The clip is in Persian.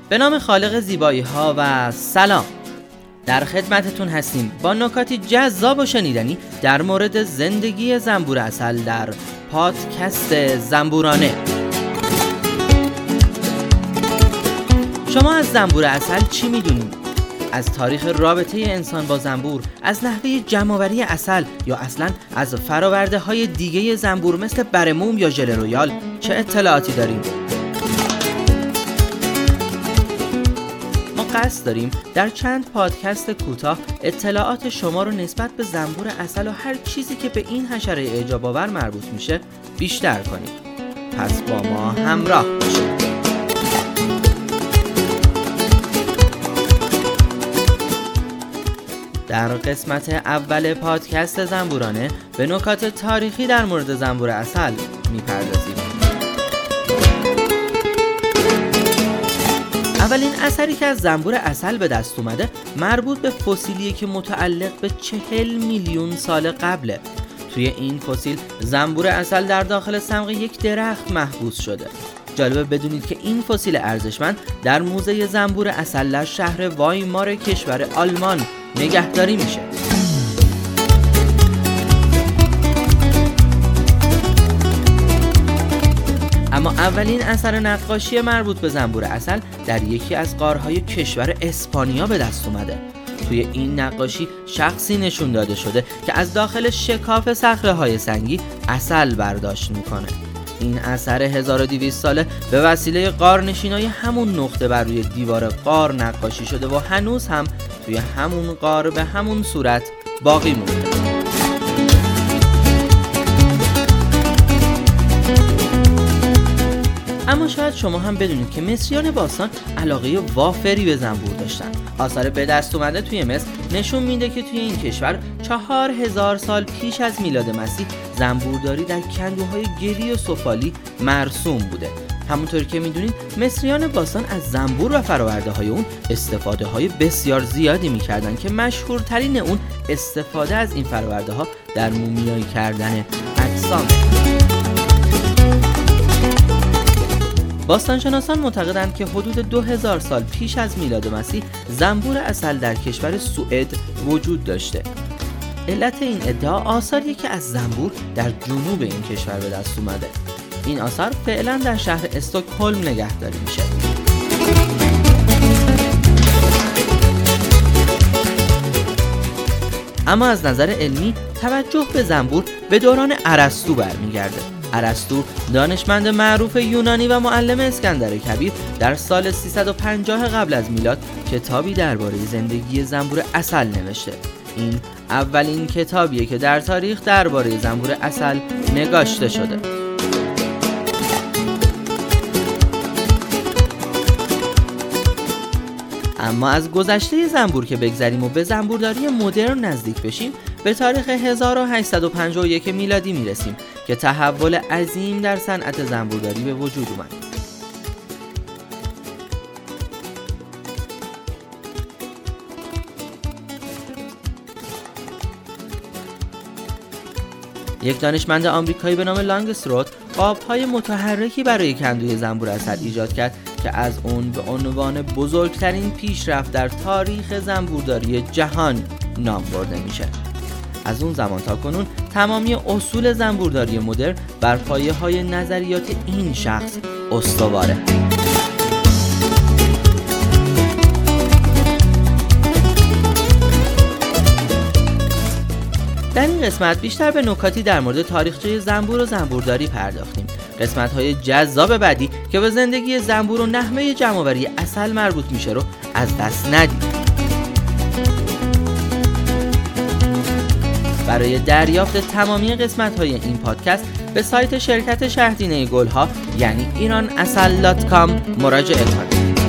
به نام خالق زیبایی ها و سلام. در خدمتتون هستیم با نکاتی جذاب و شنیدنی در مورد زندگی زنبور عسل در پادکست زنبورانه. شما از زنبور عسل چی میدونید؟ از تاریخ رابطه انسان با زنبور، از نحوه جمع‌آوری عسل یا اصلاً از فراورده های دیگه زنبور مثل برموم یا ژل رویال چه اطلاعاتی داریم؟ ما قصد داریم در چند پادکست کوتاه اطلاعات شما رو نسبت به زنبور عسل و هر چیزی که به این حشره اعجاب آور مربوط میشه بیشتر کنیم. پس با ما همراه باشید. در قسمت اول پادکست زنبورانه به نکات تاریخی در مورد زنبور عسل میپردازیم. اولین اثری که از زنبور عسل به دست اومده مربوط به فسیلیه که متعلق به 40 میلیون سال قبله. توی این فسیل زنبور عسل در داخل صمغ یک درخت محبوس شده. جالبه بدونید که این فسیل ارزشمند در موزه زنبور عسل در شهر وایمار کشور آلمان نگهداری میشه. اما اولین اثر نقاشی مربوط به زنبور عسل در یکی از غارهای کشور اسپانیا به دست اومده. توی این نقاشی شخصی نشون داده شده که از داخل شکاف صخره‌های سنگی عسل برداشت میکنه. این اثر 1200 ساله به وسیله غارنشینای همون نقطه بر روی دیوار غار نقاشی شده و هنوز هم توی همون غار به همون صورت باقی مونده. اما شاید شما هم بدونید که مصریان باستان علاقه وافری به زنبور داشتن. آثار به دست اومده توی مصر نشون میده که توی این کشور 4000 سال پیش از میلاد مسیح زنبورداری در کندوهای گری و سفالی مرسوم بوده. همونطور که میدونید مصریان باستان از زنبور و فراورده های اون استفاده های بسیار زیادی میکردن که مشهورترین اون استفاده از این فراورده ها در مومیایی کردن اجسام. باستانشناسان معتقدند که حدود 2000 سال پیش از میلاد مسیح زنبور عسل در کشور سوئد وجود داشته. علت این ادعا آثاریه که از زنبور در جنوب این کشور به دست اومده. این آثار فعلا در شهر استکهلم نگهداری میشه. اما از نظر علمی توجه به زنبور به دوران ارسطو برمیگرده. ارسطو دانشمند معروف یونانی و معلم اسکندر کبیر در سال 350 قبل از میلاد کتابی درباره زندگی زنبور عسل نوشته. این اولین کتابیه که در تاریخ درباره زنبور عسل نگاشته شده. اما از گذشته زنبور که بگذریم و به زنبورداری مدرن نزدیک بشیم، به تاریخ 1851 میلادی میرسیم که تحول عظیم در صنعت زنبورداری به وجود اومد. یک دانشمند آمریکایی به نام لانگستروت قاب‌های متحرکی برای کندوی زنبور عسل ایجاد کرد که از اون به عنوان بزرگترین پیشرفت در تاریخ زنبورداری جهان نام برده میشه. از اون زمان تا کنون تمامی اصول زنبورداری مدرن بر پایه‌های نظریات این شخص استواره. در این قسمت بیشتر به نکاتی در مورد تاریخچه زنبور و زنبورداری پرداختیم. قسمت‌های جذاب بعدی که به زندگی زنبور و نحوه جمع‌آوری عسل مربوط میشه رو از دست ندید. برای دریافت تمامی قسمت‌های این پادکست به سایت شرکت شهردینه گل‌ها یعنی iranasal.com مراجعه کنید.